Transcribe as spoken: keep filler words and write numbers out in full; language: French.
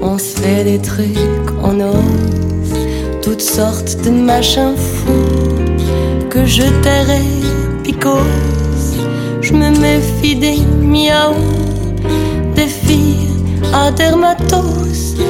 On se fait des trucs, on ose toutes sortes de machins fous que je tairai picose. Je me méfie des miaou, des filles à dermatose.